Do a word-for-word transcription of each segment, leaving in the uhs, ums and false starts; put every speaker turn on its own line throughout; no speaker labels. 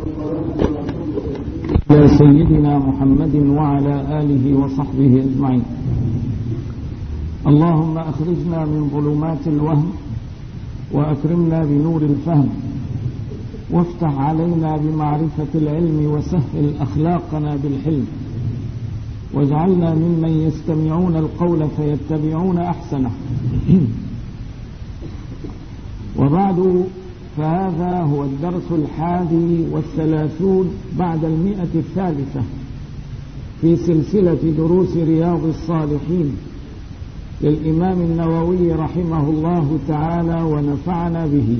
على سيدنا محمد وعلى آله وصحبه أجمعين. اللهم أخرجنا من ظلمات الوهم وأكرمنا بنور الفهم، وافتح علينا بمعرفة العلم، وسهل أخلاقنا بالحلم، واجعلنا ممن يستمعون القول فيتبعون أحسنه. وبعد، فهذا هو الدرس الحادي والثلاثون بعد المئة الثالثة في سلسلة دروس رياض الصالحين للإمام النووي رحمه الله تعالى ونفعنا به.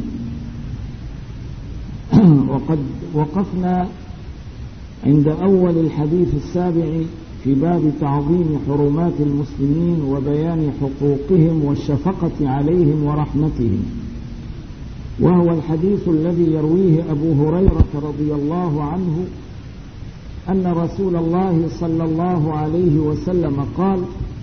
وقد وقفنا عند أول الحديث السابع في باب تعظيم حرمات المسلمين وبيان حقوقهم والشفقة عليهم ورحمتهم، وهو الحديث الذي يرويه أبو هريرة رضي الله عنه أن رسول الله صلى الله عليه وسلم قال: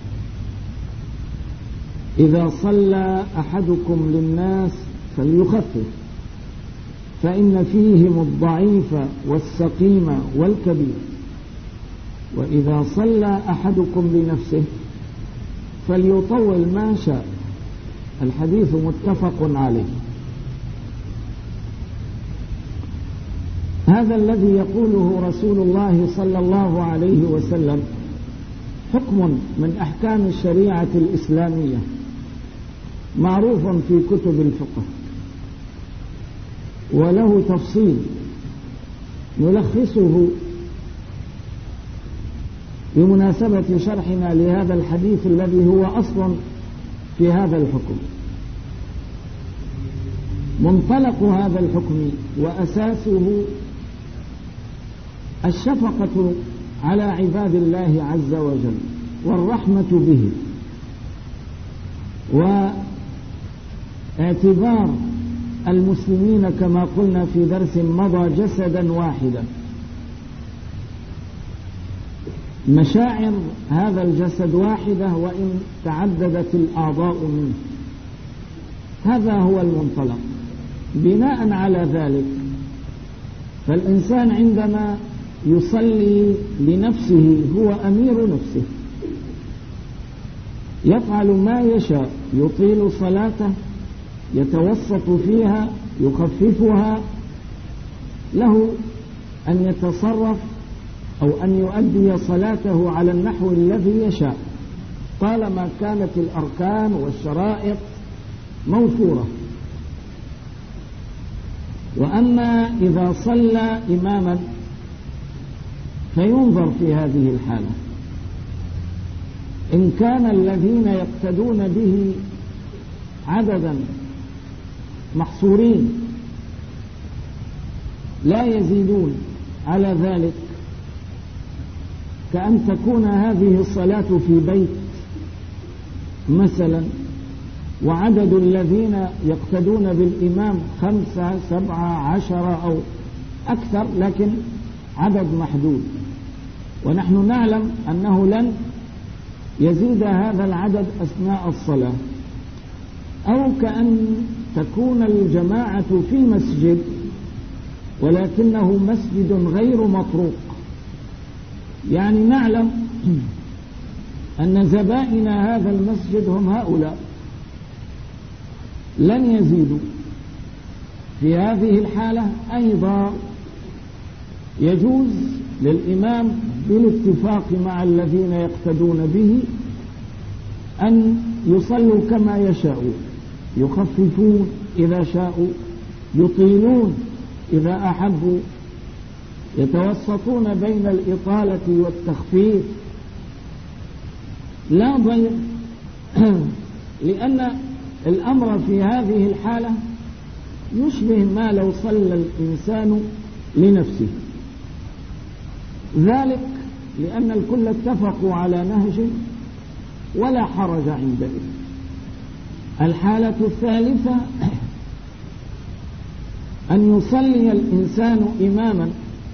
إذا صلى أحدكم للناس فليخفف، فإن فيهم الضعيف والسقيم والكبير، وإذا صلى أحدكم لنفسه فليطول ما شاء. الحديث متفق عليه. هذا الذي يقوله رسول الله صلى الله عليه وسلم حكم من أحكام الشريعة الإسلامية، معروف في كتب الفقه، وله تفصيل نلخصه بمناسبة شرحنا لهذا الحديث الذي هو أصل في هذا الحكم. منطلق هذا الحكم وأساسه الشفقة على عباد الله عز وجل والرحمة به، واعتبار المسلمين كما قلنا في درس مضى جسدا واحدا، مشاعر هذا الجسد واحدة وإن تعددت الأعضاء منه. هذا هو المنطلق. بناء على ذلك فالإنسان عندما يصلي لنفسه هو أمير نفسه، يفعل ما يشاء، يطيل صلاته، يتوسط فيها، يخففها، له أن يتصرف أو أن يؤدي صلاته على النحو الذي يشاء طالما كانت الأركان والشرائط موفورة. وأما إذا صلى إماما فينظر في هذه الحالة، إن كان الذين يقتدون به عددا محصورين لا يزيدون على ذلك، كأن تكون هذه الصلاة في بيت مثلا، وعدد الذين يقتدون بالإمام خمسة سبعة عشرة أو أكثر، لكن عدد محدود، ونحن نعلم أنه لن يزيد هذا العدد أثناء الصلاة. أو كأن تكون الجماعة في مسجد ولكنه مسجد غير مطروق، يعني نعلم أن زبائن هذا المسجد هم هؤلاء، لن يزيدوا. في هذه الحالة أيضا يجوز للإمام بالاتفاق مع الذين يقتدون به أن يصلوا كما يشاءون، يخففون إذا شاءوا، يطيلون إذا أحبوا، يتوسطون بين الإطالة والتخفيف، لا ضير، لأن الأمر في هذه الحالة يشبه ما لو صلى الإنسان لنفسه. ذلك لأن الكل اتفقوا على نهج ولا حرج عندئذ. الحالة الثالثة أن يصلي الإنسان إماما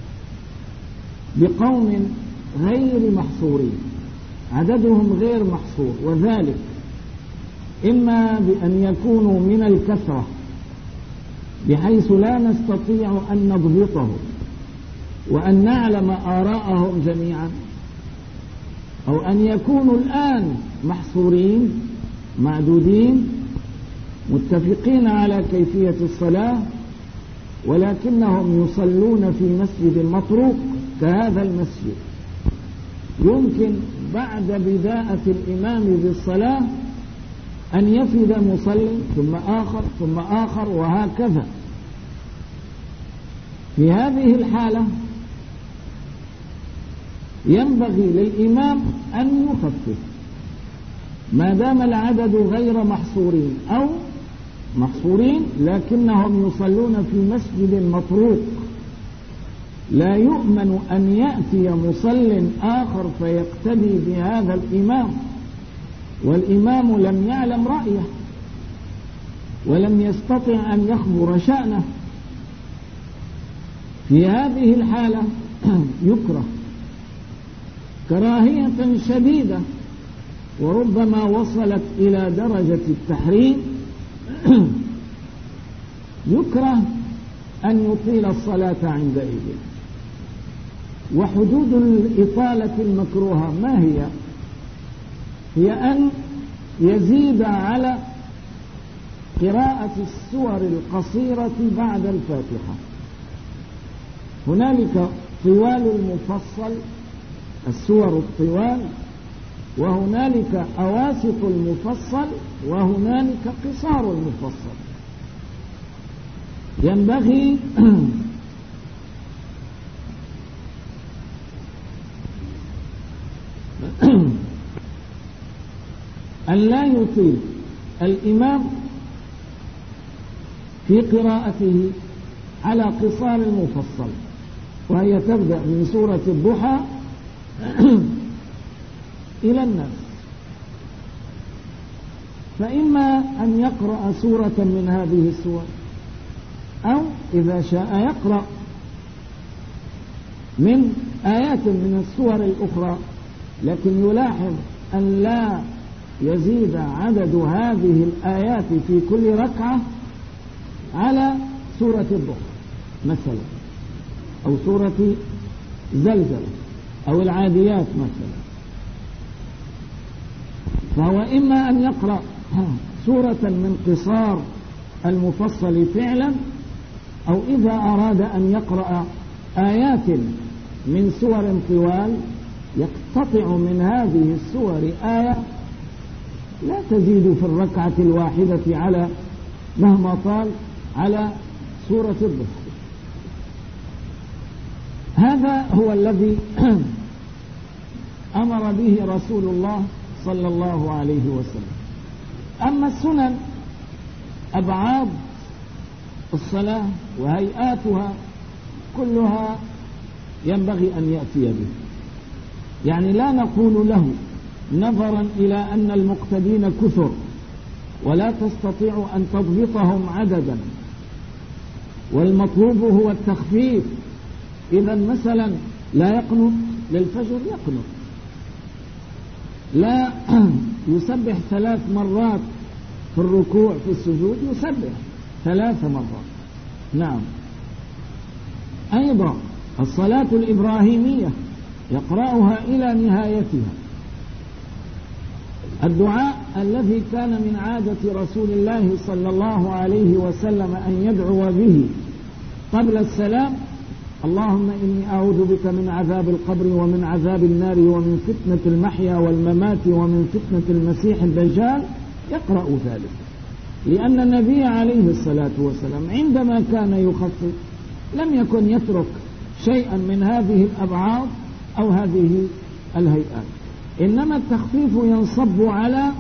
بقوم غير محصورين، عددهم غير محصور، وذلك إما بأن يكونوا من الكثرة بحيث لا نستطيع أن نضبطه، وأن نعلم آراءهم جميعا، أو أن يكونوا الآن محصورين معدودين متفقين على كيفية الصلاة، ولكنهم يصلون في مسجد مطروق كهذا المسجد، يمكن بعد بداءة الإمام بالصلاة أن يفد مصل ثم آخر ثم آخر وهكذا. في هذه الحالة ينبغي للإمام أن يخفف ما دام العدد غير محصورين، أو محصورين لكنهم يصلون في مسجد مطروق، لا يؤمن أن يأتي مصل آخر فيقتدي بهذا الإمام والإمام لم يعلم رأيه ولم يستطع أن يخبر شأنه. في هذه الحالة يكره كراهية شديدة وربما وصلت إلى درجة التحريم، يكره أن يطيل الصلاة عندئذ. وحدود الإطالة المكروهة ما هي؟ هي أن يزيد على قراءة السور القصيرة بعد الفاتحة. هنالك طوال المفصل، السور الطوال، وهنالك أواسط المفصل، وهنالك قصار المفصل. ينبغي أن لا يطيل الإمام في قراءته على قصار المفصل، وهي تبدأ من سورة الضحى إلى الناس، فإما أن يقرأ سورة من هذه السور، أو إذا شاء يقرأ من آيات من السور الأخرى، لكن يلاحظ أن لا يزيد عدد هذه الآيات في كل ركعة على سورة الضحى مثلا، أو سورة زلزلة، أو العاديات مثلا. فهو إما أن يقرأ سورة من قصار المفصل فعلا، أو إذا أراد أن يقرأ آيات من سور طوال يقتطع من هذه السور آية لا تزيد في الركعة الواحدة على مهما طال على سورة الضحى. هذا هو الذي أمر به رسول الله صلى الله عليه وسلم. أما السنن أبعاد الصلاة وهيئاتها كلها ينبغي أن يأتي به، يعني لا نقول له نظرا إلى أن المقتدين كثر ولا تستطيع أن تضبطهم عددا والمطلوب هو التخفيف، إذا مثلا لا يقنط للفجر، يقنط لا يسبح ثلاث مرات في الركوع في السجود، يسبح ثلاث مرات. نعم. أيضا الصلاة الإبراهيمية يقرأها إلى نهايتها. الدعاء الذي كان من عادة رسول الله صلى الله عليه وسلم أن يدعو به قبل السلام: اللهم إني أعوذ بك من عذاب القبر ومن عذاب النار ومن فتنة المحيا والممات ومن فتنة المسيح الدجال، يقرأ ذلك، لأن النبي عليه الصلاة والسلام عندما كان يخفف لم يكن يترك شيئا من هذه الأبعاد أو هذه الهيئات، إنما التخفيف ينصب على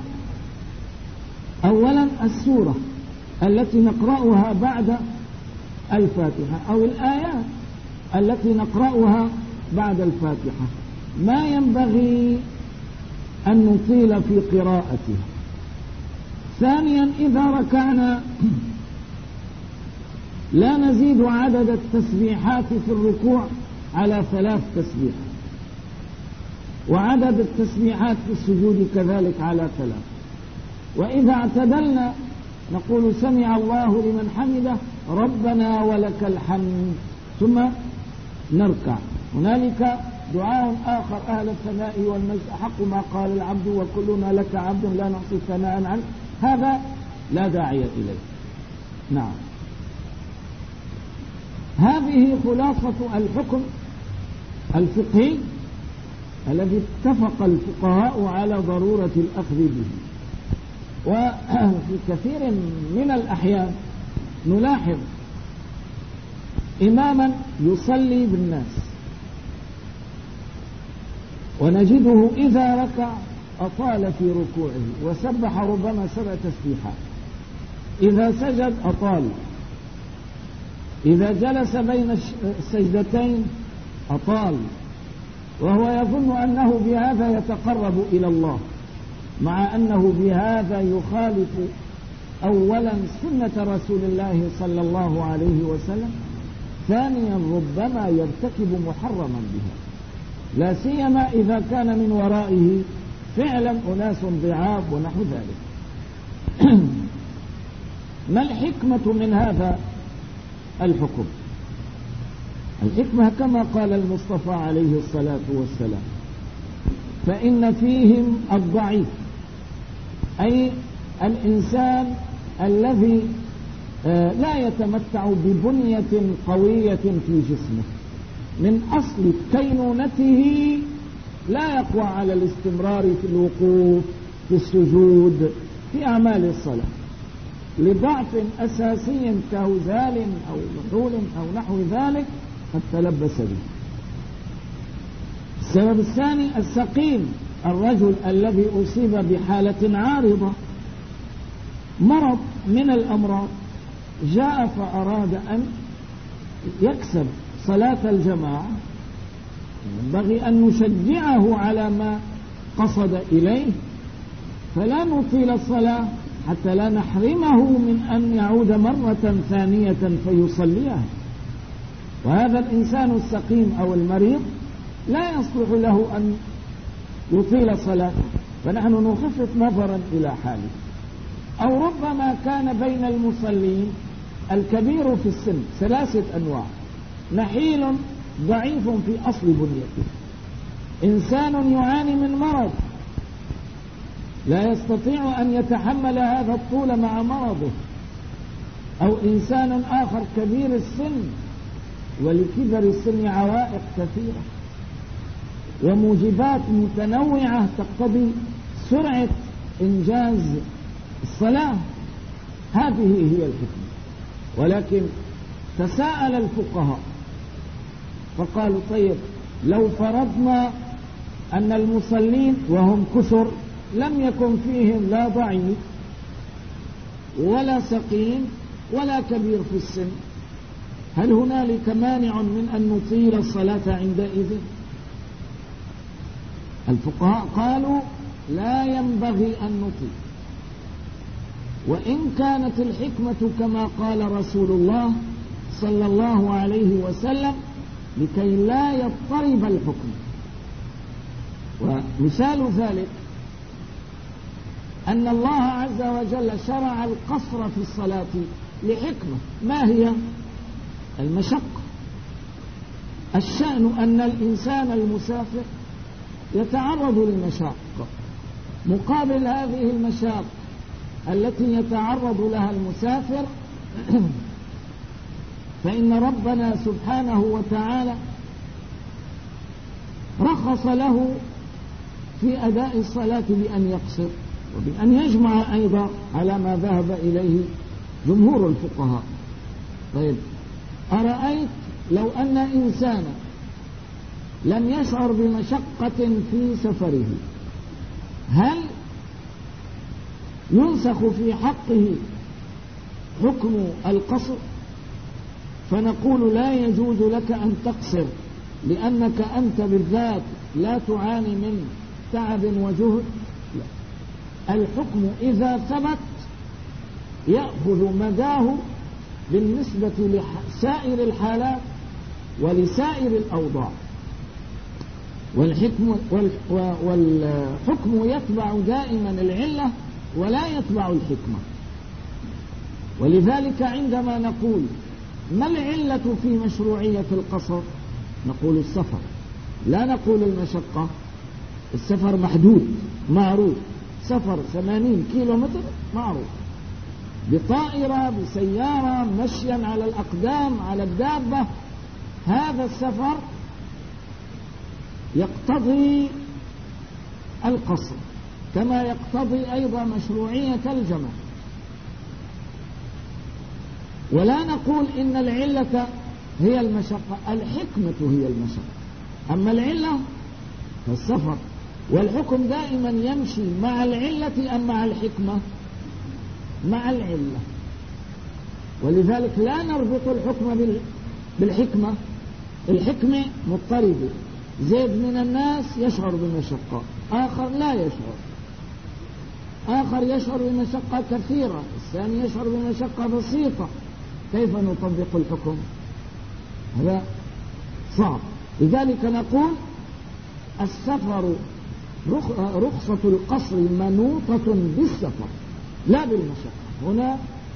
أولا السورة التي نقرأها بعد الفاتحة أو الآيات التي نقرأها بعد الفاتحة، ما ينبغي أن نطيل في قراءتها. ثانيا إذا ركعنا لا نزيد عدد التسبيحات في الركوع على ثلاث تسبيحات، وعدد التسبيحات في السجود كذلك على ثلاث. وإذا اعتدلنا نقول سمع الله لمن حمده ربنا ولك الحمد، ثم نركع. هنالك دعاء آخر: أهل الثناء والمجد أحق ما قال العبد وكلنا لك عبد لا نحصي ثناء عنك. هذا لا داعي إليه. نعم، هذه خلاصة الحكم الفقهي الذي اتفق الفقهاء على ضرورة الأخذ به. وفي كثير من الأحيان نلاحظ إماما يصلي بالناس ونجده إذا ركع أطال في ركوعه وسبح ربما سبع تسبيحات، إذا سجد أطال، إذا جلس بين السجدتين أطال، وهو يظن أنه بهذا يتقرب إلى الله، مع أنه بهذا يخالف أولا سنة رسول الله صلى الله عليه وسلم، ثانيا ربما يرتكب محرما بها، لا سيما إذا كان من ورائه فعلا أناس ضعاف ونحو ذلك. ما الحكمة من هذا الحكم؟ الحكمة كما قال المصطفى عليه الصلاة والسلام: فإن فيهم الضعيف، أي الإنسان الذي لا يتمتع ببنية قوية في جسمه، من أصل كينونته لا يقوى على الاستمرار في الوقوف، في السجود، في أعمال الصلاة، لضعف أساسي كهزال أو نحول أو نحو ذلك قد تلبس به. السبب الثاني السقيم، الرجل الذي أصيب بحالة عارضة، مرض من الأمراض، جاء فأراد أن يكسب صلاة الجماعة، ينبغي أن نشجعه على ما قصد إليه، فلا نطيل الصلاة حتى لا نحرمه من أن يعود مرة ثانية فيصليها. وهذا الإنسان السقيم أو المريض لا يصلح له أن يطيل صلاته، فنحن نخفف نظرا إلى حاله. أو ربما كان بين المصلين الكبير في السن، ثلاثة أنواع: نحيل ضعيف في أصل بنيته، إنسان يعاني من مرض لا يستطيع أن يتحمل هذا الطول مع مرضه، أو إنسان آخر كبير السن، ولكبر السن عوائق كثيرة وموجبات متنوعة تقتضي سرعة إنجاز الصلاة. هذه هي الحكمة. ولكن تساءل الفقهاء فقالوا: طيب لو فرضنا أن المصلين وهم كثر لم يكن فيهم لا ضعيف ولا سقيم ولا كبير في السن، هل هنالك مانع من أن نطيل الصلاة عندئذ؟ الفقهاء قالوا: لا ينبغي أن نطيل، وإن كانت الحكمة كما قال رسول الله صلى الله عليه وسلم لكي لا يضطرب الحكم. ومثال ذلك أن الله عز وجل شرع القصر في الصلاة لحكمة، ما هي؟ المشقة. الشأن أن الإنسان المسافر يتعرض للمشاق، مقابل هذه المشاق التي يتعرض لها المسافر فإن ربنا سبحانه وتعالى رخص له في أداء الصلاة بأن يقصر وبأن يجمع أيضا على ما ذهب إليه جمهور الفقهاء. طيب أرأيت لو أن إنسانا لم يشعر بمشقة في سفره، هل ينسخ في حقه حكم القصر فنقول لا يجوز لك أن تقصر لأنك أنت بالذات لا تعاني من تعب وجهد؟ لا. الحكم إذا ثبت يأخذ مداه بالنسبة لسائر الحالات ولسائر الأوضاع، والحكم, والحكم يتبع دائما العلة ولا يتبع الحكمة. ولذلك عندما نقول ما العلة في مشروعية القصر نقول السفر، لا نقول المشقة. السفر محدود معروف، سفر ثمانين كيلو متر معروف، بطائرة بسيارة مشيا على الأقدام على الدابة، هذا السفر يقتضي القصر كما يقتضي أيضا مشروعية الجمع. ولا نقول إن العلة هي المشقة، الحكمة هي المشقة. أما العلة فالسفر، والحكم دائما يمشي مع العلة أم مع الحكمة؟ مع العلة. ولذلك لا نربط الحكم بالحكمة. الحكمة مضطربة، زيد من الناس يشعر بمشقة، آخر لا يشعر، آخر يشعر بمشقة كثيرة، الثاني يشعر بمشقة بسيطة. كيف نطبق الحكم؟ هذا صعب. لذلك نقول السفر رخصة القصر منوطة بالسفر لا بالمشقة. هنا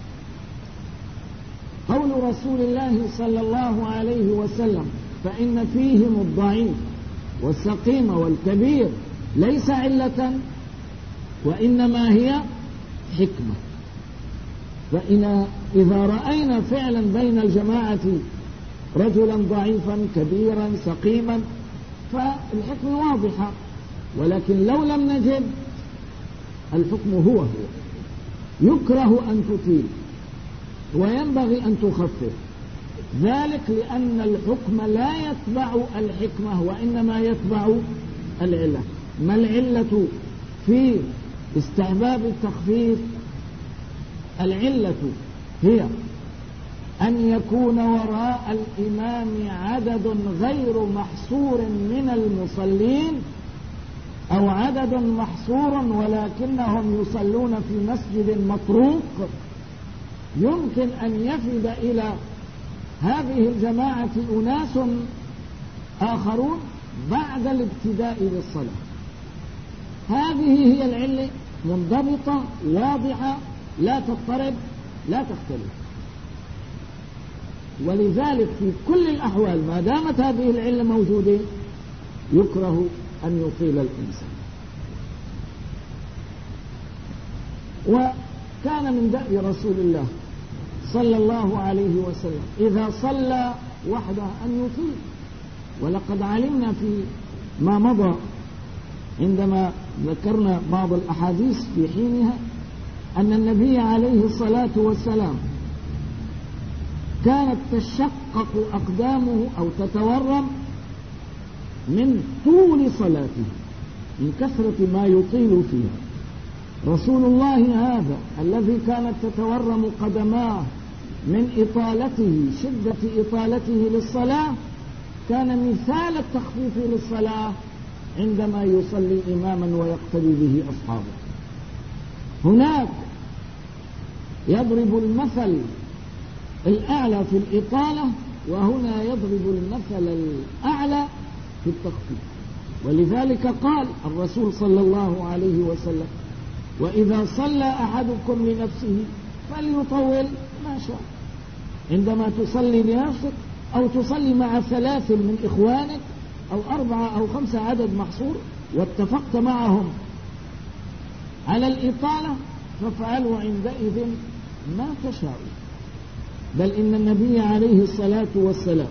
قول رسول الله صلى الله عليه وسلم فإن فيهم الضعيف والسقيم والكبير ليس علة وإنما هي حكمة. فإن إذا رأينا فعلا بين الجماعة رجلا ضعيفا كبيرا سقيما فالحكم واضحة، ولكن لو لم نجد الحكم هو هو. يكره أن تطيل وينبغي أن تخفف، ذلك لأن الحكم لا يتبع الحكمة وإنما يتبع العلة. ما العلة في استحباب التخفيف؟ العلة هي أن يكون وراء الإمام عدد غير محصور من المصلين، أو عدد محصور ولكنهم يصلون في مسجد مطروق، يمكن أن يفد إلى هذه الجماعة أناس آخرون بعد الابتداء بالصلاة. هذه هي العلة، منضبطة واضحة لا تضطرب لا تختلف. ولذلك في كل الأحوال ما دامت هذه العلة موجودة يكره أن يطيل الإنسان. وكان من دأب رسول الله صلى الله عليه وسلم إذا صلى وحده أن يطيل. ولقد علمنا في ما مضى عندما ذكرنا بعض الأحاديث في حينها أن النبي عليه الصلاة والسلام كانت تشقق أقدامه أو تتورم من طول صلاته، من كثرة ما يطيل فيها. رسول الله هذا الذي كانت تتورم قدماه من إطالته شدة إطالته للصلاة كان مثال التخفيف للصلاة عندما يصلي إماما ويقتدي به أصحابه. هناك يضرب المثل الأعلى في الإطالة، وهنا يضرب المثل الأعلى في التخفيف. ولذلك قال الرسول صلى الله عليه وسلم وإذا صلى أحدكم لنفسه فليطول ما شاء. عندما تصلي لنفسك أو تصلي مع ثلاث من إخوانك أو أربعة أو خمسة عدد محصور واتفقت معهم على الإطالة فافعلوا عندئذ ما تشاءوا. بل إن النبي عليه الصلاة والسلام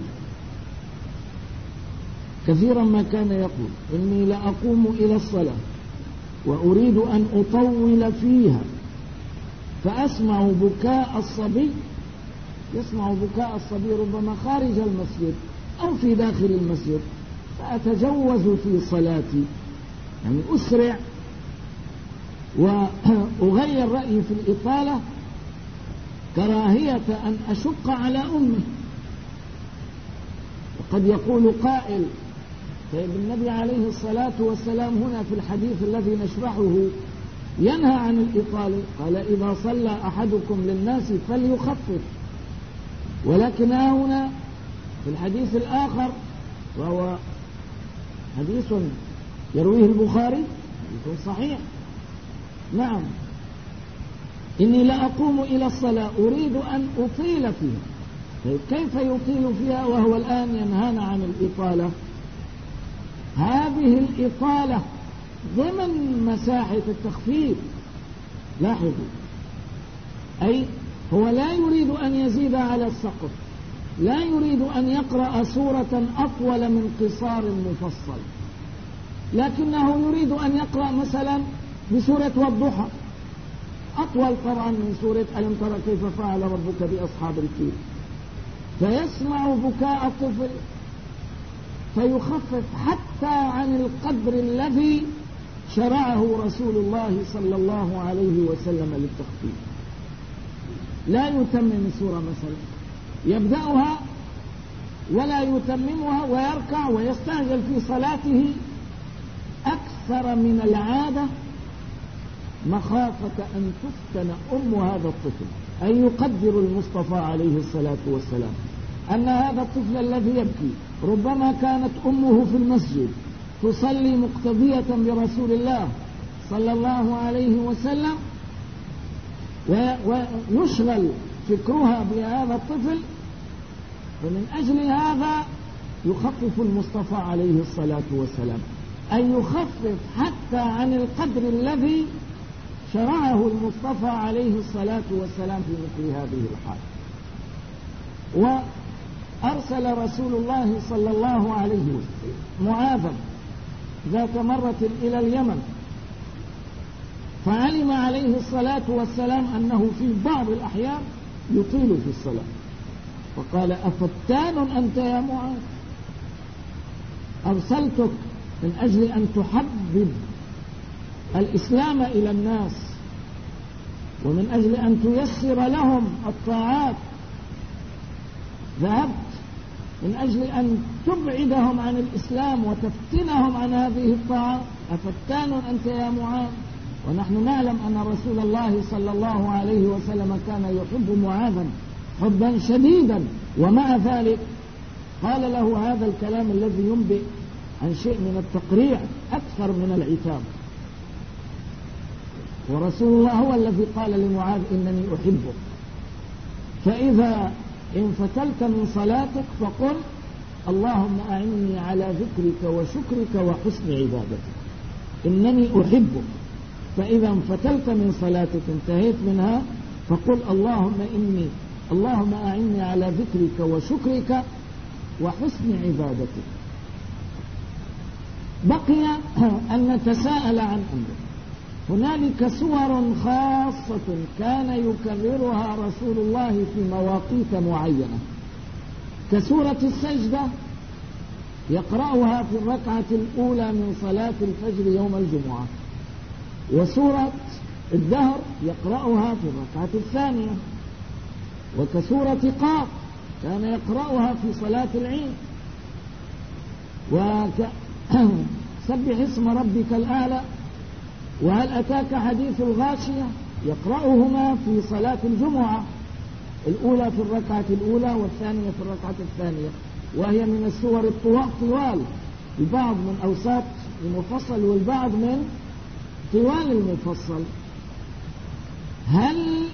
كثيرا ما كان يقول إني لأقوم إلى الصلاة وأريد أن أطول فيها فأسمع بكاء الصبي، يسمع بكاء الصبي ربما خارج المسجد أو في داخل المسجد، فأتجوز في صلاتي، يعني أسرع وأغير رأيي في الإطالة كراهية أن أشق على أمي. وقد يقول قائل طيب النبي عليه الصلاة والسلام هنا في الحديث الذي نشرحه ينهى عن الإطالة، قال إذا صلى أحدكم للناس فليخفف. ولكن هنا في الحديث الآخر وهو حديث يرويه البخاري حديث صحيح، نعم، إني لأقوم إلى الصلاة أريد أن أطيل فيها طيب كيف يطيل فيها وهو الآن ينهانا عن الإطالة؟ هذه الإطالة ضمن مساحة التخفيف. لاحظوا، أي هو لا يريد أن يزيد على السقف، لا يريد أن يقرأ سورة أطول من قصار المفصل، لكنه يريد أن يقرأ مثلا بسورة والضحى، أطول طبعا من سورة ألم ترى كيف فعل ربك بأصحاب الفيل، فيسمع بكاء الطفل فيخفف حتى عن القدر الذي شرعه رسول الله صلى الله عليه وسلم للتخفيف. لا يتمم السورة مثلا، يبدأها ولا يتممها ويركع ويستعجل في صلاته أكثر من العادة مخافة أن تفتن أم هذا الطفل. أي يقدر المصطفى عليه الصلاة والسلام أن هذا الطفل الذي يبكي ربما كانت أمه في المسجد تصلي مقتدية برسول الله صلى الله عليه وسلم، ويشغل فكرها بهذا الطفل، ومن أجل هذا يخفف المصطفى عليه الصلاة والسلام، أن يخفف حتى عن القدر الذي شرعه المصطفى عليه الصلاة والسلام في مثل هذه الحال. وأرسل رسول الله صلى الله عليه وسلم معاذا ذات مرة إلى اليمن، فعلم عليه الصلاة والسلام أنه في بعض الأحيان يطيل في الصلاة، فقال: أفتان أنت يا معاذ؟ أرسلتك من أجل أن تحبب الإسلام إلى الناس، ومن أجل أن تيسر لهم الطاعات، ذهبت من أجل أن تبعدهم عن الإسلام وتفتنهم عن هذه الطاعات. أفتان أنت يا معاذ؟ ونحن نعلم أن رسول الله صلى الله عليه وسلم كان يحب معاذا حبا شديدا، ومع ذلك قال له هذا الكلام الذي ينبئ عن شيء من التقريع أكثر من العتاب. ورسول الله هو الذي قال لمعاذ: إنني أحبك، فإذا انفتلت من صلاتك فقل: اللهم أعني على ذكرك وشكرك وحسن عبادتك. إنني أحبك، فإذا انفتلت من صلاتك انتهيت منها فقل: اللهم إني اللهم أعني على ذكرك وشكرك وحسن عبادتك. بقي أن نتساءل عن أمر. هنالك سور خاصة كان يكررها رسول الله في مواقيت معينة، كسورة السجدة يقرأها في الركعة الأولى من صلاة الفجر يوم الجمعة، وسورة الدهر يقرأها في الركعة الثانية، وكسورة قاف كان يقرأها في صلاة العيد، وسبح اسم ربك الأعلى، وهل أتاك حديث الغاشية يقرأهما في صلاة الجمعة، الأولى في الركعة الأولى والثانية في الركعة الثانية، وهي من السور الطوال، البعض من أوساط المفصل والبعض من طوال المفصل. هل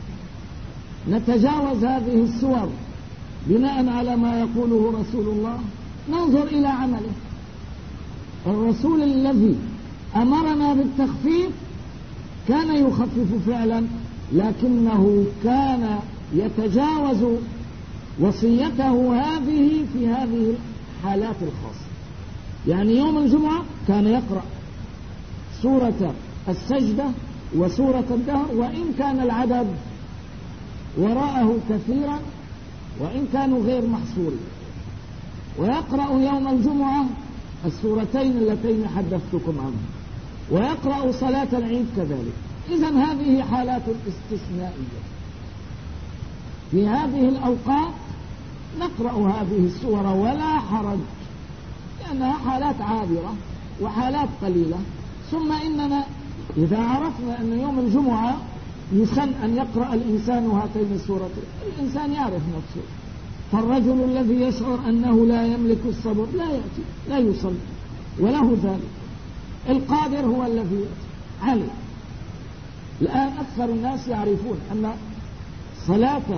نتجاوز هذه السور بناء على ما يقوله رسول الله؟ ننظر إلى عمله. الرسول الذي أمرنا بالتخفيف كان يخفف فعلا، لكنه كان يتجاوز وصيته هذه في هذه الحالات الخاصة. يعني يوم الجمعة كان يقرأ سورة السجدة وسورة الدهر، وإن كان العدد وراءه كثيرا وإن كانوا غير محصورين، ويقرأ يوم الجمعة السورتين اللتين حدثتكم عنها، ويقرأ صلاة العيد كذلك. إذن هذه حالات استثنائية، في هذه الأوقات نقرأ هذه السور ولا حرج، لأنها حالات عابرة وحالات قليلة. ثم إننا إذا عرفنا أن يوم الجمعة يسن أن يقرأ الإنسان هاتين السورتين، الإنسان يعرف نفسه، فالرجل الذي يشعر أنه لا يملك الصبر لا يأتي، لا يصلي، وله ذلك. القادر هو الذي يأتي عليه. الآن أكثر الناس يعرفون أن صلاة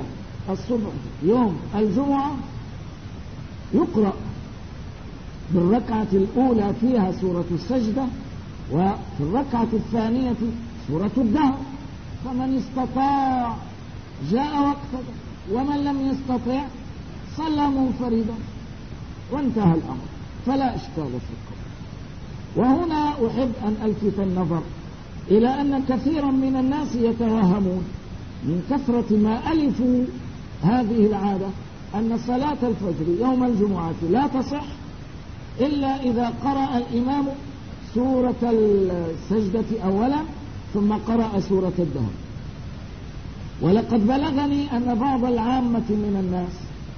الصبح يوم الجمعة يقرأ بالركعة الأولى فيها سورة السجدة، وفي الركعة الثانية سورة الدهر، فمن استطاع جاء وقته، ومن لم يستطع صلى منفردا وانتهى الأمر، فلا إشكال في القول. وهنا أحب أن ألفت النظر إلى أن كثيرا من الناس يتوهمون من كثرة ما ألفوا هذه العادة أن صلاة الفجر يوم الجمعة لا تصح إلا إذا قرأ الإمام سورة السجدة أولا ثم قرأ سورة الدهر. ولقد بلغني أن بعض العامة من الناس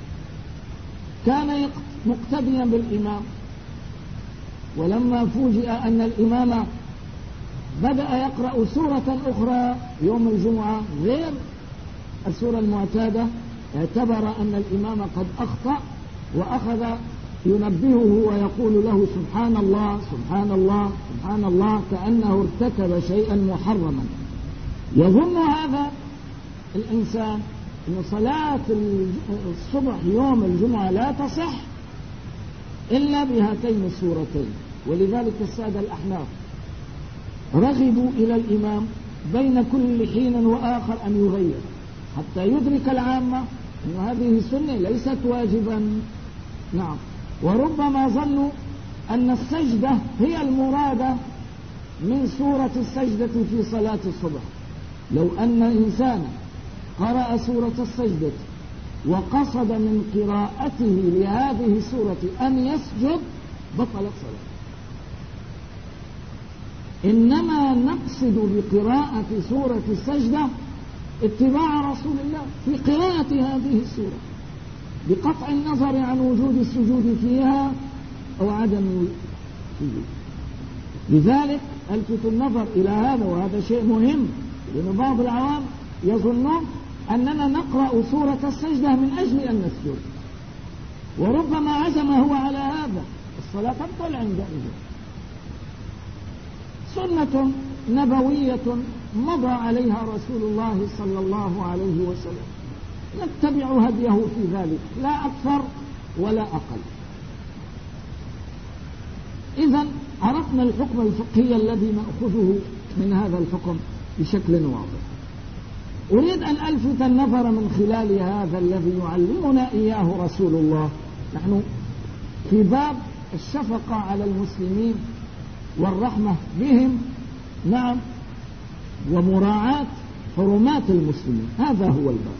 كان مقتديا بالإمام، ولما فوجئ أن الإمام بدأ يقرأ سورة أخرى يوم الجمعة غير السورة المعتادة، اعتبر أن الإمام قد أخطأ وأخذ ينبهه ويقول له سبحان الله سبحان الله سبحان الله، كأنه ارتكب شيئا محرما. يظن هذا الإنسان أن صلاة الصبح يوم الجمعة لا تصح إلا بهاتين السورتين، ولذلك السادة الأحناف رغبوا إلى الإمام بين كل حين وآخر أن يغير حتى يدرك العامة أن هذه السنة ليست واجبا. نعم، وربما ظنوا أن السجدة هي المرادة من سورة السجدة في صلاة الصبح. لو أن إنسانا قرأ سورة السجدة وقصد من قراءته لهذه السورة أن يسجد بطلت صلاة. إنما نقصد بقراءة سورة السجدة اتباع رسول الله في قراءة هذه السورة، بقطع النظر عن وجود السجود فيها أو عدم السجود. لذلك ألفت النظر إلى هذا، وهذا شيء مهم، لأن بعض العوام يظنون أننا نقرأ سورة السجدة من أجل أن نسجد، وربما عزم هو على هذا، الصلاة تبطل عندئذ. سنة نبوية مضى عليها رسول الله صلى الله عليه وسلم، نتبع هديه في ذلك لا أكثر ولا أقل. إذن عرفنا الحكم الفقهي الذي نأخذه من هذا الحكم بشكل واضح. أريد أن ألفت النظر من خلال هذا الذي يعلمنا إياه رسول الله. نحن في باب الشفقة على المسلمين والرحمة بهم، نعم، ومراعاة حرمات المسلمين، هذا هو الباب.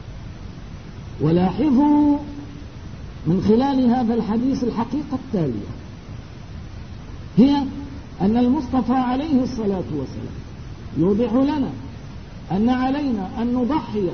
ولاحظوا من خلال هذا الحديث الحقيقة التالية، هي أن المصطفى عليه الصلاة والسلام يوضح لنا أن علينا أن نضحي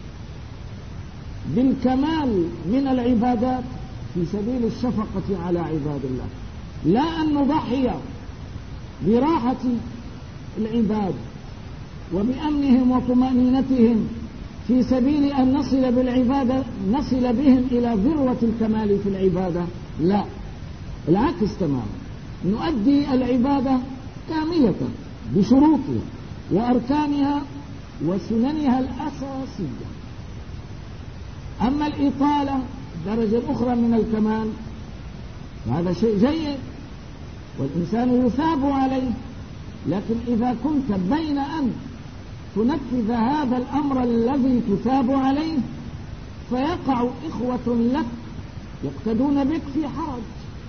بالكمال من العبادات في سبيل الشفقة على عباد الله، لا أن نضحي براحة العباد وبأمنهم وطمأنينتهم في سبيل أن نصل بالعبادة نصل بهم إلى ذروة الكمال في العبادة. لا، العكس تماما، نؤدي العبادة كاملة بشروطها وأركانها وسننها الأساسية. أما الإطالة درجة أخرى من الكمال هذا شيء جيد والإنسان يثاب عليه، لكن إذا كنت بين أن تنفذ هذا الأمر الذي تثاب عليه فيقع إخوة لك يقتدون بك في حرج.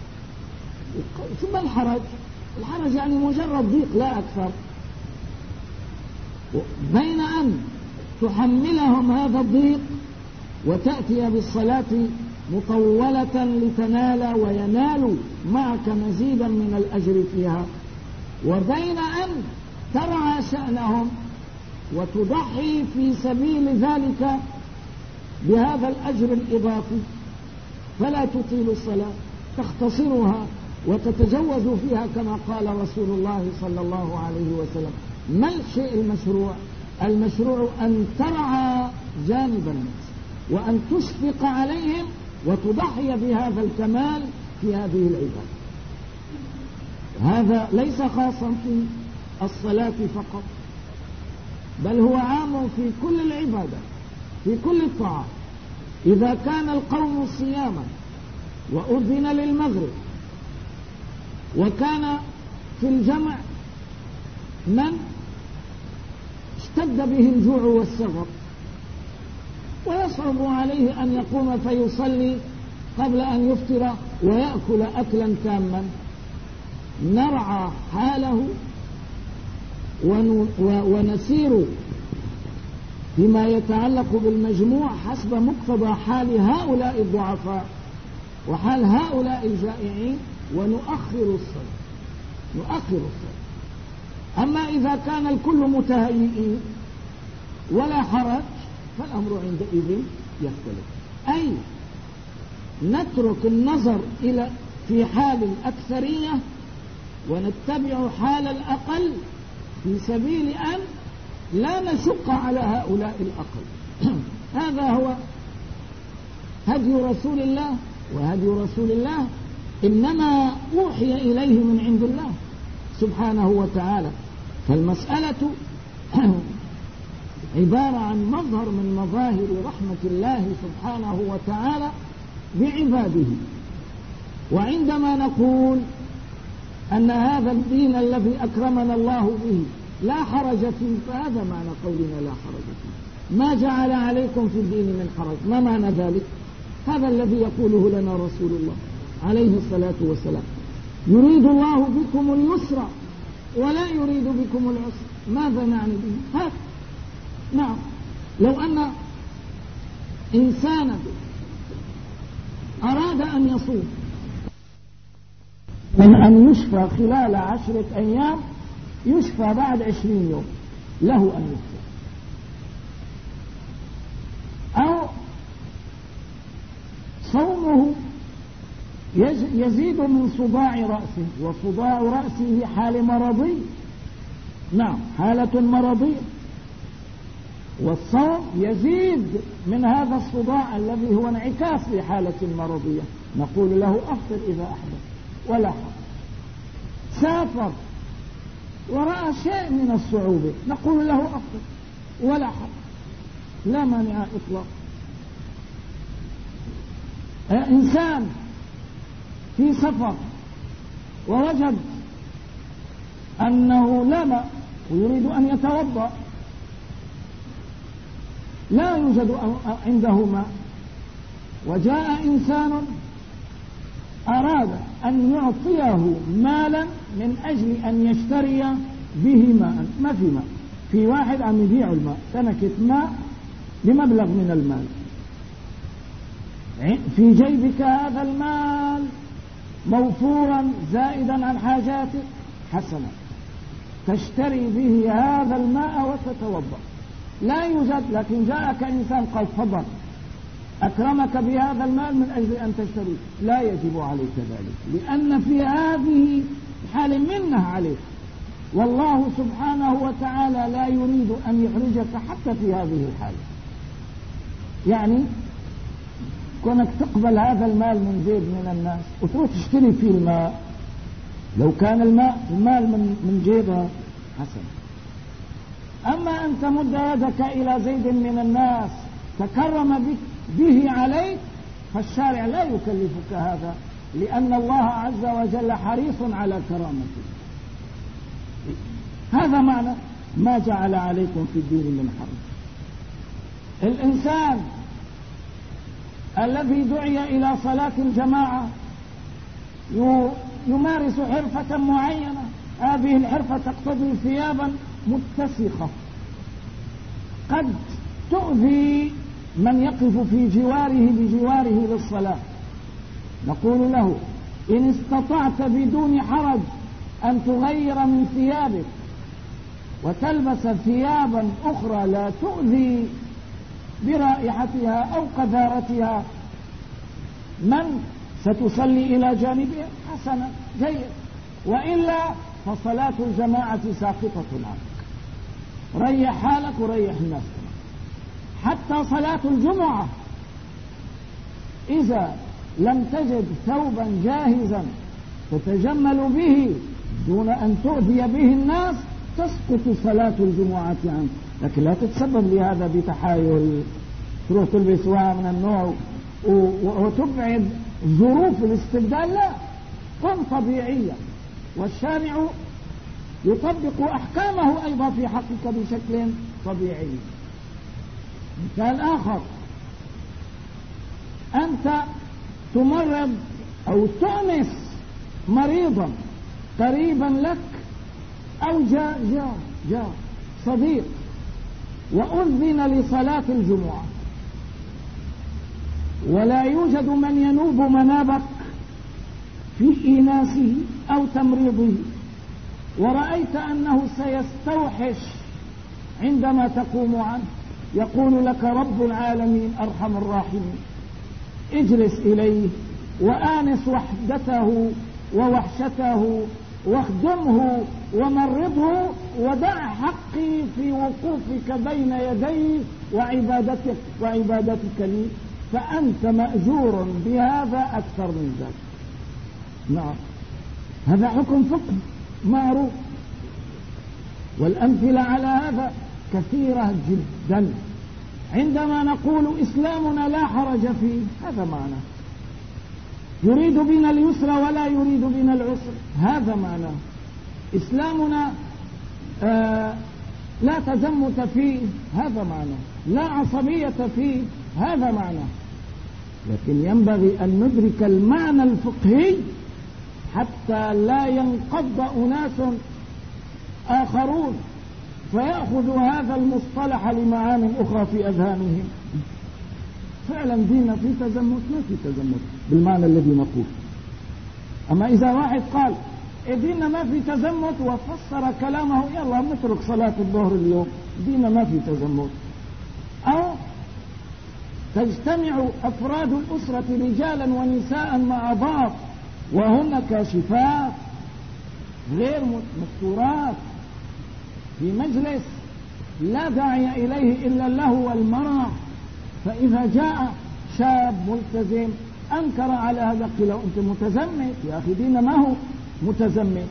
ثم الحرج الحرج يعني مجرد ضيق لا أكثر، بين أن تحملهم هذا الضيق وتأتي بالصلاة مطولة لتنال وينال معك مزيدا من الأجر فيها، وبين أن ترعى شأنهم وتضحي في سبيل ذلك بهذا الأجر الإضافي، فلا تطيل الصلاة، تختصرها وتتجوز فيها كما قال رسول الله صلى الله عليه وسلم. ما الشيء المشروع؟ المشروع أن ترعى جانب الناس وأن تشفق عليهم وتضحي بهذا الكمال في هذه العبادة. هذا ليس خاصا في الصلاة فقط، بل هو عام في كل العبادة. في كل الطاعات. إذا كان القوم صياما وأذن للمغرب وكان في الجمع من اشتد به الجوع والسفر ويصعب عليه أن يقوم فيصلي قبل أن يفطر ويأكل أكلا تاما، نرعى حاله ونسير فيما يتعلق بالمجموع حسب مقتضى حال هؤلاء الضعفاء وحال هؤلاء الجائعين ونؤخر الصلاة نؤخر الصلاة. أما إذا كان الكل متهيئين ولا حرج فالأمر عندئذ يختلف، أي نترك النظر إلى في حال الأكثرية ونتبع حال الأقل في سبيل أن لا نشق على هؤلاء الأقل. هذا هو هدي رسول الله، وهدي رسول الله إنما أوحي إليه من عند الله سبحانه وتعالى. فالمسألة عبارة عن مظهر من مظاهر رحمة الله سبحانه وتعالى بعباده. وعندما نقول أن هذا الدين الذي أكرمنا الله به لا حرج فيه، فهذا معنى قولنا لا حرج فيه. ما جعل عليكم في الدين من حرج، ما معنى ذلك؟ هذا الذي يقوله لنا رسول الله عليه الصلاة والسلام. يريد الله بكم اليسر ولا يريد بكم العسر. ماذا نعني به هذا؟ نعم، لو أن إنسانا أراد أن يصوم من أن يشفى خلال عشرة أيام يشفى بعد عشرين يوم، له أن يشفى. أو صومه يزيد من صداع رأسه، وصداع رأسه حال مرضي، نعم حالة مرضية، والصوم يزيد من هذا الصداع الذي هو انعكاس لحالة مرضية، نقول له أفطر إذا أحدث ولا حرج. سافر ورأى شيء من الصعوبة نقول له أفطر ولا حرج، لا مانع إطلاق. إنسان في سفر ووجد أنه لا ماء ويريد أن يتوضأ، لا يوجد عنده ماء، وجاء إنسان أراد أن يعطيه مالا من أجل أن يشتري به ماء، ما في ماء، في واحد عم يبيع الماء تنكة ماء بمبلغ من المال، في جيبك هذا المال موفورا زائدا عن حاجاتك، حسنا تشتري به هذا الماء وتتوضأ. لا يوجد، لكن جاءك إنسان قال فضل أكرمك بهذا المال من أجل أن تشتري، لا يجب عليك ذلك، لأن في هذه حال منه عليك، والله سبحانه وتعالى لا يريد أن يحرجك حتى في هذه الحالة. يعني كونك تقبل هذا المال من زيد من الناس وتروح تشتري فيه الماء، لو كان الماء المال من من جيبها حسن. أما أن تمد يدك إلى زيد من الناس تكرم بك به عليك، فالشارع لا يكلفك هذا، لأن الله عز وجل حريص على كرامتك. هذا معنى ما جعل عليكم في الدين من حرج. الإنسان الذي دعي إلى صلاة الجماعة يمارس حرفة معينة، هذه الحرفة تقتضي ثيابا متسخة قد تؤذي من يقف في جواره بجواره للصلاة، نقول له إن استطعت بدون حرج أن تغير من ثيابك وتلبس ثيابا أخرى لا تؤذي برائحتها أو قذارتها من ستصلي إلى جانبه، حسنا جيد، وإلا فصلاة الجماعة ساقطة عنك، ريح حالك وريح الناس. حتى صلاة الجمعة إذا لم تجد ثوبا جاهزا تتجمل به دون أن تؤذي به الناس تسقط صلاة الجمعة عنك، لكن لا تتسبب لهذا بتحايل تروح تلبس واحد من النوع وتبعد ظروف الاستبدال، لا، كن طبيعية، والشارع يطبق أحكامه أيضا في حقك بشكل طبيعي. مثال آخر، أنت تمرض أو تؤنس مريضا قريبا لك أو جاء جاء جاء صديق وأذن لصلاة الجمعة ولا يوجد من ينوب منابك في إيناسه أو تمريضه، ورأيت أنه سيستوحش عندما تقوم عنه، يقول لك رب العالمين أرحم الراحمين اجلس إليه وآنس وحدته ووحشته واخدمه ومرضه ودع حقي في وقوفك بين يديه وعبادتك وعبادتك لي، فأنت مأجور بهذا أكثر من ذلك. نعم، هذا حكم فقه معروف، والأمثلة على هذا كثيرة جدا. عندما نقول إسلامنا لا حرج فيه، هذا معناه يريد بنا اليسر ولا يريد بنا العسر، هذا معناه إسلامنا آه لا تزمت فيه، هذا معناه لا عصبية فيه، هذا معناه. لكن ينبغي أن ندرك المعنى الفقهي حتى لا ينقض أناس آخرون فيأخذ هذا المصطلح لمعان أخرى في أذهانهم. فعلا ديننا في تزمت، ما في تزمت بالمعنى الذي نقول. أما إذا واحد قال ديننا ما في تزمت وفسر كلامه يلا نترك صلاة الظهر اليوم، ديننا ما في تزمت، أو تجتمع أفراد الأسرة رجالا ونساء مع بعض وهن كاشفات غير مستورات في مجلس لا داعي إليه إلا له والمرأة، فإذا جاء شاب ملتزم أنكر على هذا، قيل أنت متزمت يا أخي، ديننا ما هو متزمت.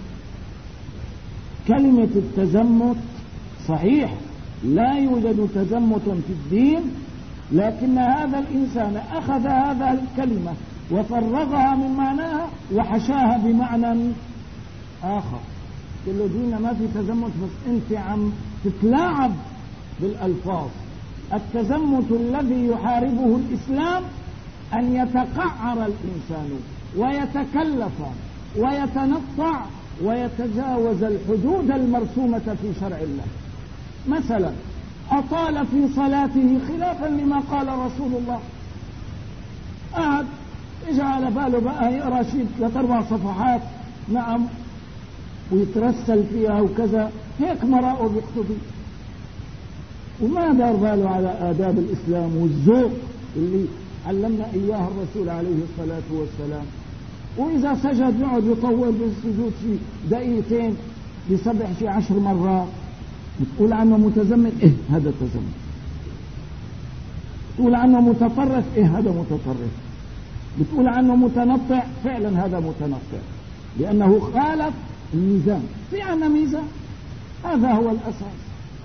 كلمة التزمت صحيح لا يوجد تزمت في الدين، لكن هذا الإنسان أخذ هذا الكلمة وفرغها من معناها وحشاها بمعنى آخر. كله ديننا ما في تزمت، بس أنت عم تتلاعب بالألفاظ. التزمت الذي يحاربه الإسلام أن يتقعر الإنسان ويتكلف ويتنطع ويتجاوز الحدود المرسومة في شرع الله. مثلا أطال في صلاته خلافا لما قال رسول الله، قعد اجعل باله بقى يقرأ شيء ثلاث أربع صفحات، نعم، ويترسل فيها وكذا، هيك مرأه بيقتضي، وما دار باله على آداب الإسلام والذوق اللي علمنا إياها الرسول عليه الصلاة والسلام. وإذا سجد يقعد يطول بالسجود شيء دقيقتين، يسبح شيء عشر مرات، بتقول عنه متزمت، إيه هذا تزمت. بتقول عنه متطرف، إيه هذا متطرف. بتقول عنه متنطع، فعلا هذا متنطع، لأنه خالف الميزان. في عنا ميزان، هذا هو الأساس.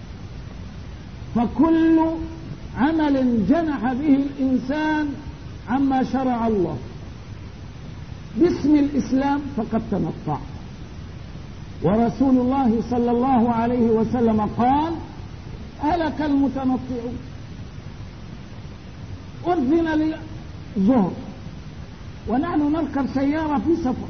فكل عمل جنح به الإنسان عما شرع الله باسم الإسلام فقد تنطع. ورسول الله صلى الله عليه وسلم قال هلك المتنطعون. أذن للظهر ونحن نركب سيارة في سفر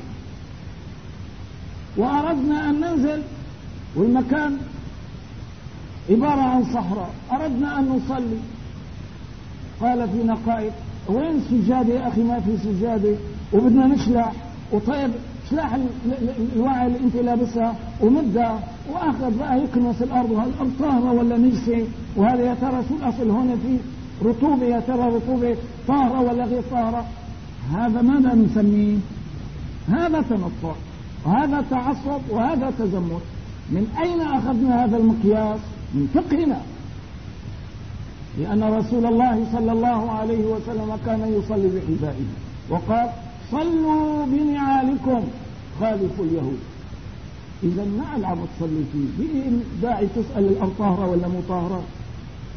وأردنا أن ننزل والمكان عبارة عن صحراء، أردنا أن نصلي، قال فينا قائد وين سجادة يا أخي؟ ما في سجادة وبدنا نشلح، وطيب شلح الوعي اللي انت لابسها ومدها، واخذ بقى يكنس الارض، وهالارض طاهره ولا نجسه، وهذا يا ترى شو الاصل هون في رطوبه، يا ترى رطوبه طاهره ولا غير طاهره. هذا ماذا نسميه؟ هذا تنطع وهذا تعصب وهذا تزمت. من اين اخذنا هذا المقياس؟ من فقهنا، لان رسول الله صلى الله عليه وسلم كان يصلي بحذائه وقال صلوا بنعالكم خالفوا اليهود. إذا النعل عم تصلي فيه، داعي تسأل الأرض طاهرة ولا مو طاهرة؟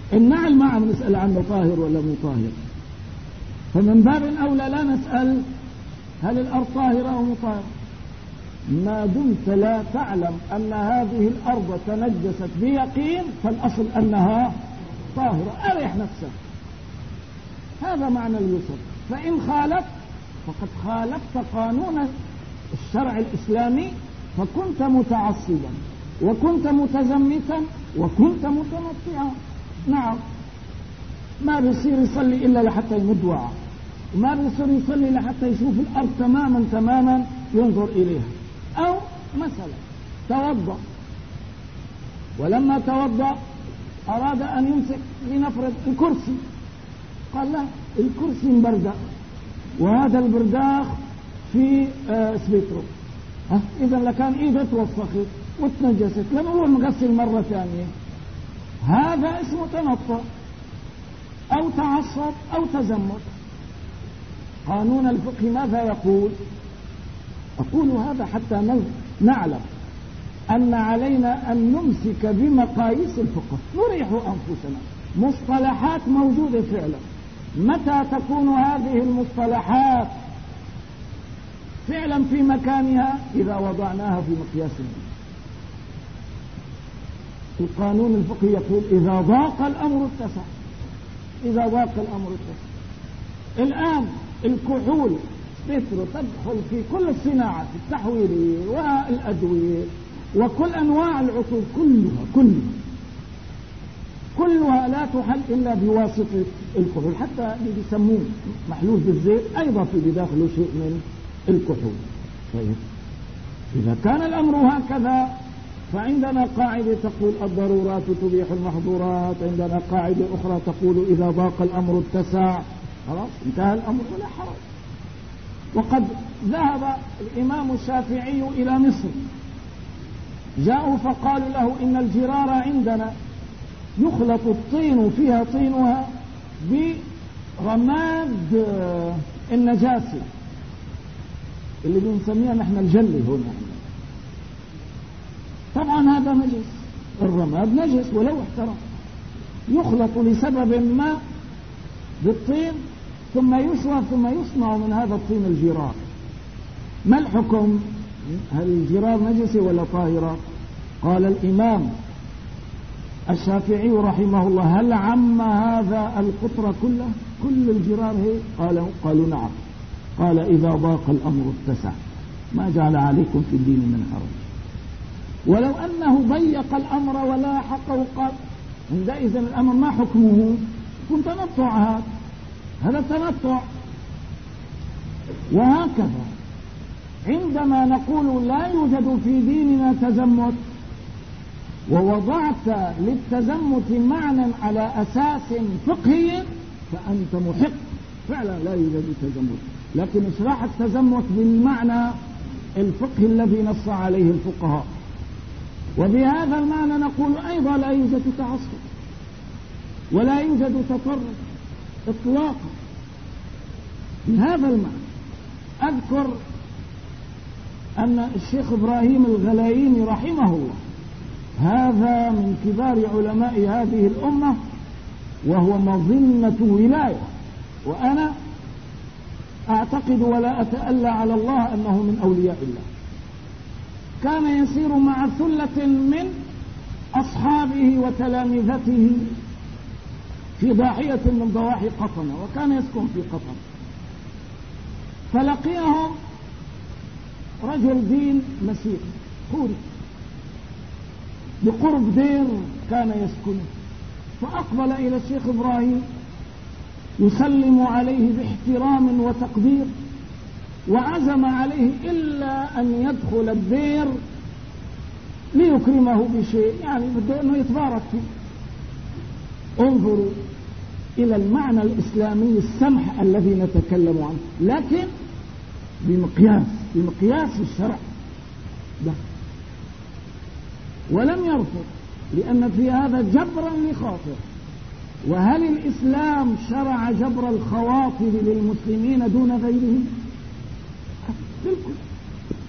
النعل ما عم نسأل عنه طاهر ولا مو طاهر، فمن باب أولى لا نسأل هل الأرض طاهرة أو مو طاهرة. ما دمت لا تعلم أن هذه الأرض تنجست بيقين فالأصل أنها طاهرة، أريح نفسك. هذا معنى اليسر. فإن خالفت فقد خالفت قانون الشرع الإسلامي، فكنت متعصبا وكنت متزمتا وكنت متنطعا. نعم، ما بيصير يصلي إلا لحتى يمد وعى، وما بيصير يصلي لحتى يشوف الأرض تماما تماما ينظر إليها. أو مثلا توضأ، ولما توضأ أراد أن يمسك لنفرض الكرسي، قال لا، الكرسي مبردق وهذا البرداخ في آه سبيترو، إذا لكان إيده توسخت وتنجست لما هو مغسل مرة ثانية، هذا اسمه تنطع أو تعصب أو تزمت. قانون الفقه ماذا يقول؟ أقول هذا حتى نعلم أن علينا أن نمسك بمقاييس الفقه، نريح أنفسنا. مصطلحات موجودة فعلا، متى تكون هذه المصطلحات فعلا في مكانها؟ إذا وضعناها في مقياس الدين. القانون الفقهي يقول إذا ضاق الأمر اتسع، إذا ضاق الأمر اتسع. الآن الكحول بتر تدخل في كل الصناعات التحويلية والأدوية وكل أنواع العطور، كلها كلها كلها لا تحل إلا بواسطة الكحول. حتى اللي بيسموه محلول بالزيت أيضا في بداخله شيء من الكحول. طيب إذا كان الأمر هكذا فعندنا قاعدة تقول الضرورات تبيح المحظورات، عندنا قاعدة أخرى تقول إذا ضاق الأمر اتسع. خلاص انتهى الأمر ولا حرج. وقد ذهب الإمام الشافعي إلى مصر، جاءوا فقالوا له إن الجرار عندنا يخلط الطين فيها طينها برماد النجاسة اللي بنسميها نحن الجلي هنا. طبعا هذا نجس، الرماد نجس ولو احترق، يخلط لسبب ما بالطين ثم يشوى ثم يصنع من هذا الطين الجرار. ما الحكم؟ هل الجرار نجسة ولا طاهرة؟ قال الإمام الشافعي رحمه الله هل عم هذا القطر كله كل الجرار هي؟ قالوا, قالوا نعم. قال إذا ضاق الأمر اتسع، ما جعل عليكم في الدين من حرج. ولو أنه ضيق الأمر ولا حق وقال عندئذ الأمر ما حكمه؟ كنت تنطع، هذا هذا تنطع. وهكذا عندما نقول لا يوجد في ديننا تزمت ووضعت للتزمت معنى على أساس فقهي فأنت محق، فعلا لا يوجد تزمت، لكن اشرح التزمت بالمعنى الفقهي الذي نص عليه الفقهاء. وبهذا المعنى نقول أيضا لا يوجد تعصب ولا يوجد تطرف إطلاقا. بهذا المعنى أذكر أن الشيخ إبراهيم الغلايني رحمه الله هذا من كبار علماء هذه الأمة وهو مظنة ولاية، وأنا أعتقد ولا أتألى على الله أنه من أولياء الله. كان يسير مع ثلة من أصحابه وتلامذته في ضاحية من ضواحي قطنة، وكان يسكن في قطن، فلقيهم رجل دين مسيحي خوري بقرب دير كان يسكنه، فأقبل إلى الشيخ إبراهيم يسلم عليه باحترام وتقدير، وعزم عليه إلا أن يدخل الدير ليكرمه بشيء، يعني بده أنه يتبارك فيه. انظروا إلى المعنى الإسلامي السمح الذي نتكلم عنه، لكن بمقياس بمقياس الشرع ده. ولم يرفض لأن في هذا جبرا لخاطر. وهل الإسلام شرع جبر الخواطر للمسلمين دون غيرهم؟ بالكل.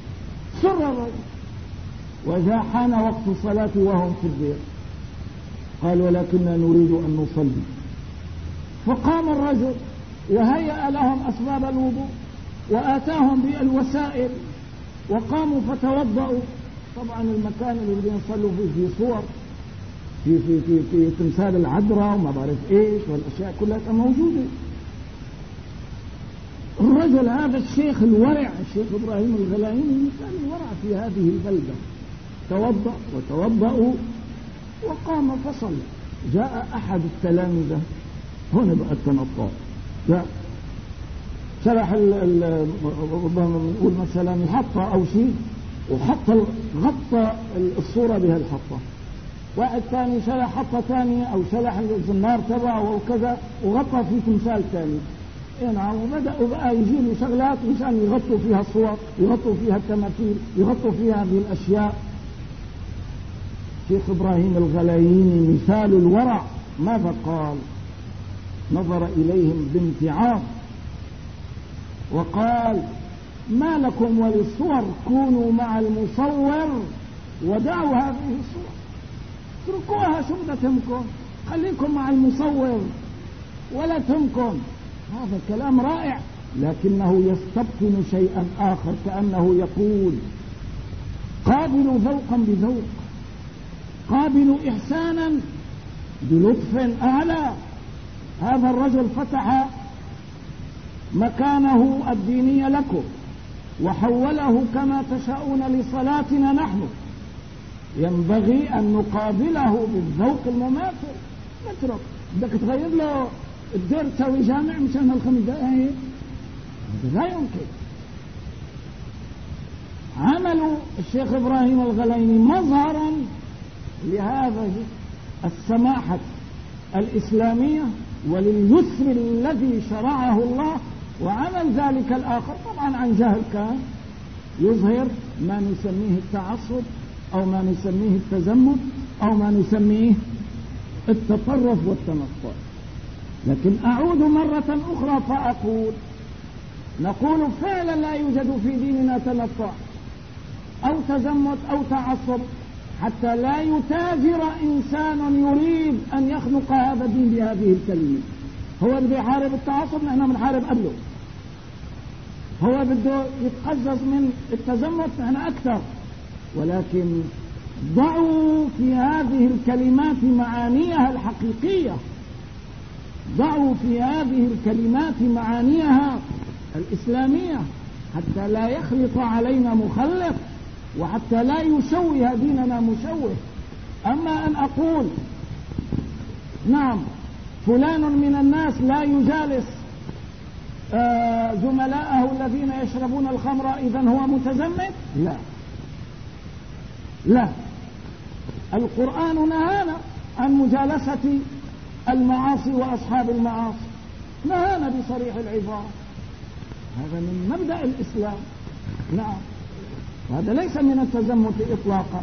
سر الرجل وإذا حان وقت الصلاة وهم في الدير قال ولكننا نريد أن نصلي. فقام الرجل وهيأ لهم أسباب الوضوء وآتاهم بالوسائل وقاموا فتوضأوا. طبعا المكان اللي بدهم يصلوا فيه في صور في في في, في تمثال العذراء وما بعرف ايش والاشياء كلها موجوده. الرجل هذا الشيخ الورع الشيخ ابراهيم الغلايني كان الورع في هذه البلده، توضأ وتوضأوا وقام فصلى. جاء احد التلامذه، هنا بقى التنطع، جاء شرح ربما نقول مثلا الحطه او شيء وحط غطى الصوره بها الحطه. واحد ثاني شلح حطه ثانيه او شلح الزنار تبعه وكذا وغطى في تمثال ثاني. اي نعم. وبداوا بقى يجيبوا شغلات مشان يغطوا فيها الصور، يغطوا فيها التماثيل، يغطوا فيها هذه الاشياء. شيخ ابراهيم الغلاييني مثال الورع ماذا قال؟ نظر اليهم بامتعاض وقال: ما لكم وللصور كونوا مع المصور ودعوا هذه الصور، اتركوها شو بدها تهمكم، خليكم مع المصور ولا تهمكم. هذا كلام رائع، لكنه يستبطن شيئا آخر، كأنه يقول: قابلوا ذوقا بذوق، قابلوا إحسانا بلطف أعلى. هذا الرجل فتح مكانه الديني لكم وحوله كما تشاءون لصلاتنا نحن، ينبغي أن نقابله بالذوق المماثل. نترك بدك تغير له الدير تسوي جامع مشان هالخمس دقائق، هذا لا يمكن. عملوا الشيخ إبراهيم الغلايني مظهرا لهذه السماحة الإسلامية ولليسر الذي شرعه الله، وعمل ذلك الآخر طبعا عن جهل كان يظهر ما نسميه التعصب أو ما نسميه التزمت أو ما نسميه التطرف والتنطع. لكن أعود مرة أخرى فأقول: نقول فعلا لا يوجد في ديننا تنطع أو تزمت أو تعصب، حتى لا يتاجر إنسان يريد أن يخنق هذا الدين بهذه الكلمة. هو اللي بيحارب التعصب، نحن بنحارب قبله. هو بده يتقزز من التزمت، نحن أكثر. ولكن ضعوا في هذه الكلمات معانيها الحقيقية، ضعوا في هذه الكلمات معانيها الإسلامية، حتى لا يخلط علينا مخلط وحتى لا يشوه ديننا مشوه. أما أن أقول نعم فلان من الناس لا يجالس آه زملائه الذين يشربون الخمر إذن هو متزمت، لا لا. القرآن نهانا عن مجالسة المعاصي وأصحاب المعاصي، نهانا بصريح العبارة. هذا من مبدأ الإسلام. نعم، هذا ليس من التزمت إطلاقا.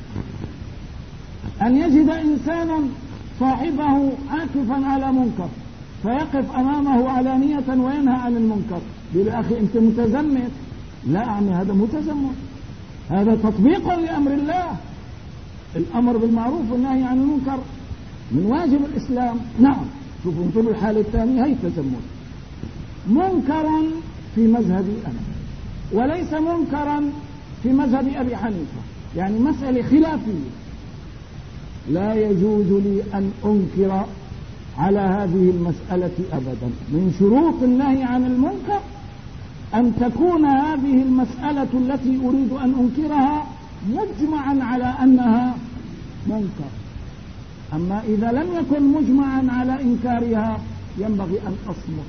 أن يجد إنسان صاحبه عاكفا على منكر فيقف أمامه علانية وينهى عن المنكر، يقول: أخي أنت متزمت. لا أعني هذا متزمت، هذا تطبيق لأمر الله. الأمر بالمعروف والنهي عن المنكر من واجب الإسلام. نعم، شوفوا انتم الحالة الثانية، هي التزمت منكرا في مذهبي أنا وليس منكرا في مذهب أبي حنيفة، يعني مسألة خلافية. لا يجوز لي أن أنكر على هذه المسألة أبدا. من شروط النهي عن المنكر أن تكون هذه المسألة التي أريد أن أنكرها مجمعا على أنها منكر. أما إذا لم يكن مجمعا على إنكارها ينبغي أن أصمت.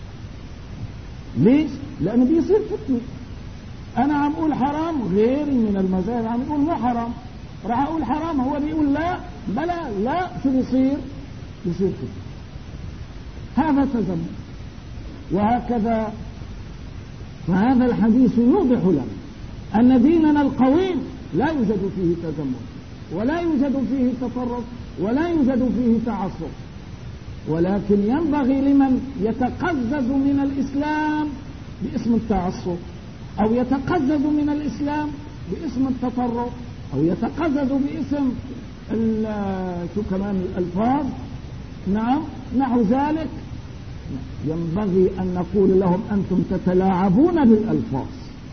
ليش؟ لأنه بيصير فتنة. أنا عم أقول حرام، غيري من المذاهب عم يقول مو حرام، راح أقول حرام، هو بيقول لا بلا لا، شو بيصير؟ بيصير فتنة. هذا تزمت. وهكذا فهذا الحديث يوضح لنا أن ديننا القويم لا يوجد فيه تزمت ولا يوجد فيه تطرف ولا يوجد فيه تعصب، ولكن ينبغي لمن يتقزز من الإسلام باسم التعصب أو يتقزز من الإسلام باسم التطرف أو يتقزز باسم شو كمان الألفاظ. نعم نحو ذلك ينبغي أن نقول لهم أنتم تتلاعبون بالألفاظ.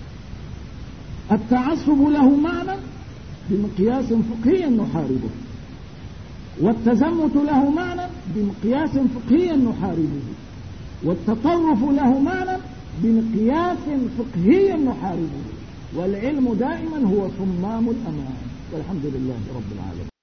التعصب له معنى بمقياس فقهي نحاربه، والتزمت له معنى بمقياس فقهي نحاربه، والتطرف له معنى بمقياس فقهي نحاربه، والعلم دائما هو صمام الأمان. والحمد لله رب العالمين.